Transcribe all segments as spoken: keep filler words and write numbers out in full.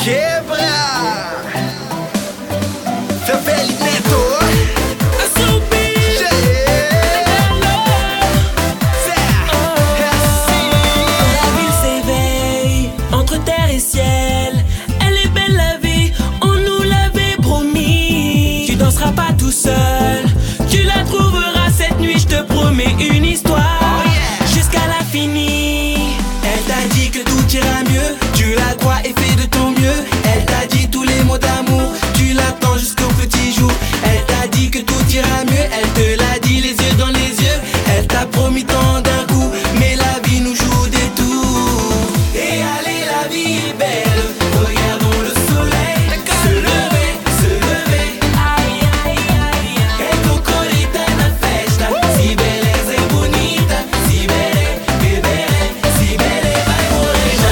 Quebra Favela e Neto. La ville s'éveille entre terre et ciel. Elle est belle la vie, on nous l'avait promis. Tu danseras pas tout seul, tu la trouveras cette nuit, je te promets une histoire jusqu'à l'infini. Elle t'a dit que tout ira mieux, tu la crois et fais de ton mieux. Elle t'a dit tous les mots d'amour, tu l'attends jusqu'au petit jour. Elle t'a dit que tout ira mieux, elle te l'a dit les yeux dans les yeux. Elle t'a promis tant d'un coup, mais la vie nous joue des tours. Et allez, la vie est belle, regardons le soleil se lever, se lever. Aïe, aïe, aïe, aïe. E Cocorita na festa, si beleza é bonita, si bere, bebere, si bere, vai morena.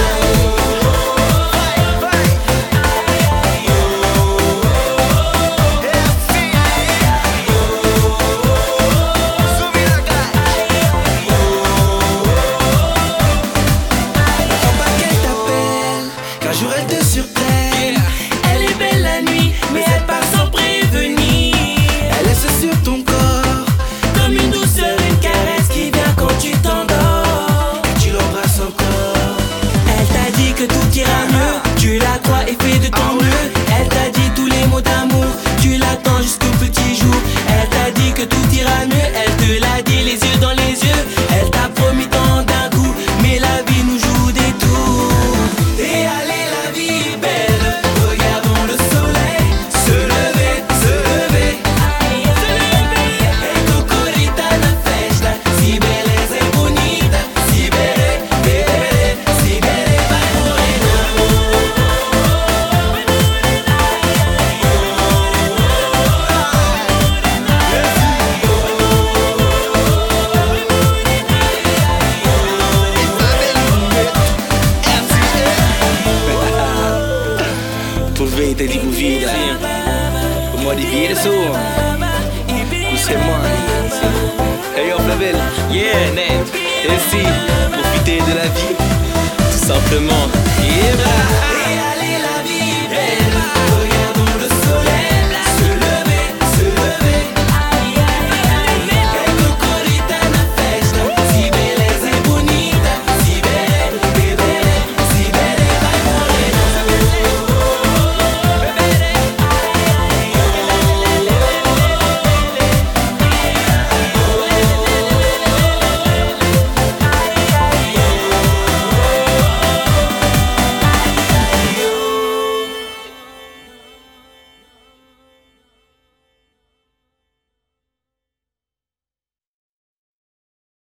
Pas qu'elle t'appelle, qu'un jour elle te surprenne. Elle est belle la nuit, mais elle part sans prévenir. Elle laisse sur ton corps, comme une douceur, une caresse qui vient quand tu t'endors. Et tu l'embrasses encore. Elle t'a dit que tout ira mieux, tu la crois et fais de ton mieux. Elle t'a dit tous les mots d'amour, tu l'attends jusqu'au petit jour. Elle t'a dit que tout ira mieux, elle te l'a dit les yeux dans les yeux. Elle t'a promis tant d'un coup, mais la vie nous joue des tours. Et allez, la vie est belle, regardons le soleil se lever, se lever. Aïe, se lever. E Cocorita na festa, si beleza é bonita, si bere, bebere, si bere, vai morena. Aproveita de vida, o modo de vida é sua. Você mano. Hey yo Flavelle, Yeah, net. ainsi, profitez de la vie, tout simplement.